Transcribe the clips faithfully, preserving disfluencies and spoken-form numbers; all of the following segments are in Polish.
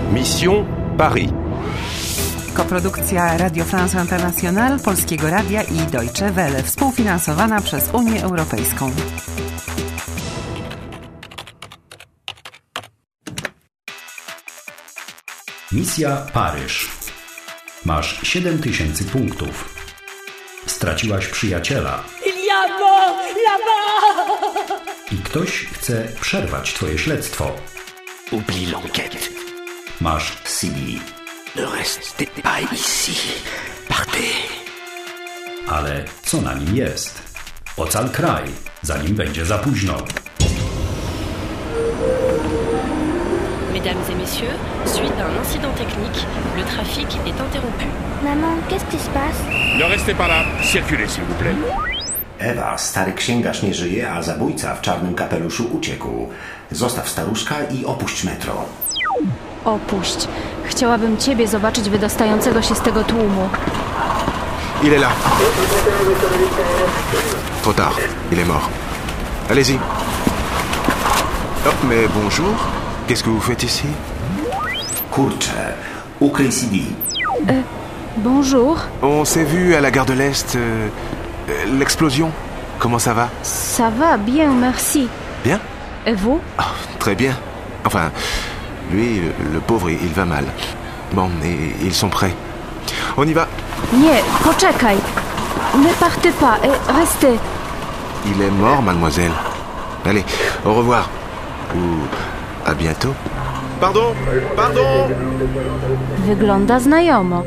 Mission Paris. Koprodukcja Radio France International, Polskiego Radia i Deutsche Welle, współfinansowana przez Unię Europejską. Misja Paryż. Masz siedem tysięcy punktów. Straciłaś przyjaciela. Il y a mort là-bas! I ktoś chce przerwać twoje śledztwo. Oublie l'enquête. Masz C D. Ne restez pas ici. Partez. Ale co na nim jest? Ocal kraj, zanim będzie za późno. Mesdames et messieurs, suite à un incident technique, le trafic est interrompu. Maman, qu'est-ce qui se passe? Ne restez pas là. Circulez, s'il vous plaît. Ewa, stary księgarz nie żyje, a zabójca w czarnym kapeluszu uciekł. Zostaw staruszka i opuść metro. Opuść. Chciałabym ciebie zobaczyć wydostającego się z tego tłumu. Il est là. Trop tard. Il est mort. Allez-y. Oh, mais bonjour. Qu'est-ce que vous faites ici? Kurczę, ukryj C D. Euh, bonjour. On s'est vu à la gare de l'Est. Euh, euh, l'explosion. Comment ça va? Ça va, bien, merci. Bien? Et vous? Oh, très bien. Enfin, lui, le pauvre, il va mal. Bon, et ils sont prêts. On y va. Nie, poczekaj. Ne partez pas, et restez. Il est mort, mademoiselle. Allez, au revoir. Ou à bientôt. Pardon, pardon. Wygląda znajomo.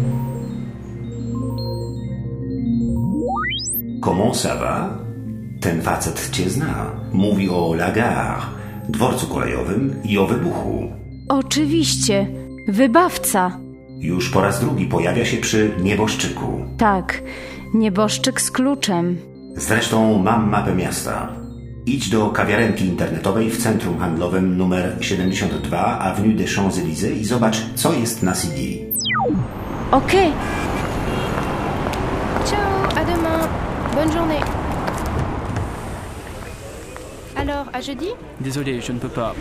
Comment ça va? Ten facet cię zna. Mówi o La Gare, dworcu kolejowym i o wybuchu. Oczywiście. Wybawca. Już po raz drugi pojawia się przy nieboszczyku. Tak, nieboszczyk z kluczem. Zresztą mam mapę miasta. Idź do kawiarenki internetowej w centrum handlowym numer siedemdziesiąt dwa Avenue des Champs-Élysées i zobacz, co jest na C D. Okej. Okay. Ciao, à demain. Bonne journée. Alors, à jeudi? Désolé, je ne peux pas.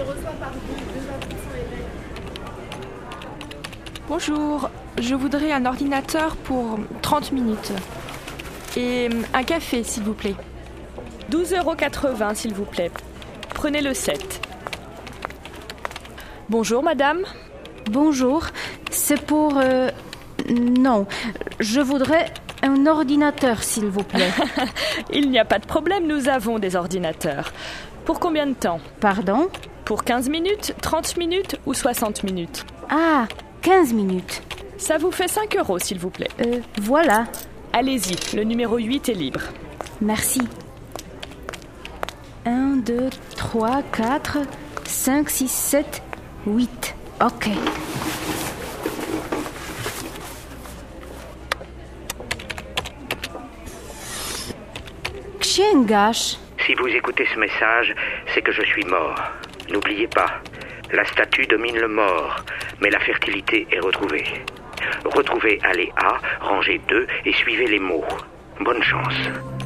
Bonjour, je voudrais un ordinateur pour trente minutes. Et un café, s'il vous plaît. douze euros quatre-vingts, s'il vous plaît. Prenez le sept. Bonjour, madame. Bonjour, c'est pour... Euh, non, je voudrais un ordinateur, s'il vous plaît. Il n'y a pas de problème, nous avons des ordinateurs. Pour combien de temps? Pardon? Pour quinze minutes, trente minutes ou soixante minutes? Ah, quinze minutes. Ça vous fait cinq euros, s'il vous plaît. Euh, voilà. Allez-y, le numéro huit est libre. Merci. un, deux, trois, quatre, cinq, six, sept, huit. Ok. Księgarz. Si vous écoutez ce message, c'est que je suis mort. N'oubliez pas, la statue domine le mort, mais la fertilité est retrouvée. Retrouvez allée A, rangée deux et suivez les mots. Bonne chance.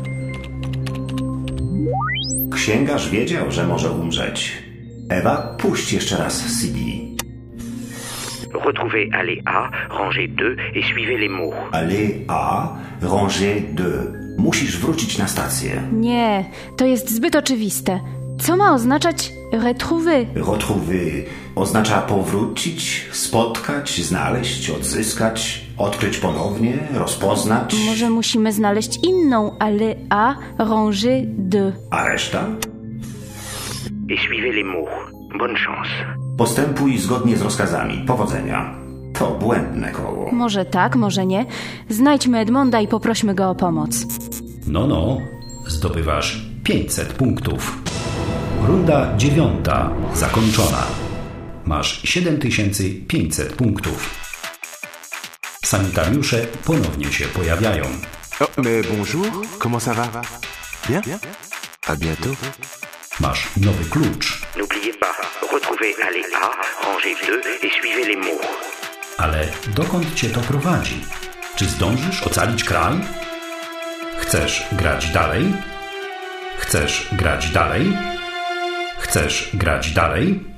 Księgarz wiedział, że może umrzeć. Ewa, puść jeszcze raz C D. Retrouvez allée A, rangée deux et suivez les mots. Allée A, rangée deux. Musisz wrócić na stację. Nie, to jest zbyt oczywiste. Co ma oznaczać retrouver? Retrouver oznacza powrócić, spotkać, znaleźć, odzyskać, odkryć ponownie, rozpoznać. Może musimy znaleźć inną allée A, rangée deux. A reszta? Et suivez les mots. Bonne chance. Postępuj zgodnie z rozkazami. Powodzenia. To błędne koło. Może tak, może nie. Znajdźmy Edmonda i poprośmy go o pomoc. No, no. Zdobywasz pięćset punktów. Runda dziewiąta zakończona. Masz siedem tysięcy pięćset punktów. Sanitariusze ponownie się pojawiają. Oh, mais bonjour. Comment ça va? Bien? À bientôt. Masz nowy klucz. N'oubliez pas, retrouvez allée A, rangée deux et suivez les mots. Ale dokąd cię to prowadzi? Czy zdążysz ocalić kraj? Chcesz grać dalej? Chcesz grać dalej? Chcesz grać dalej?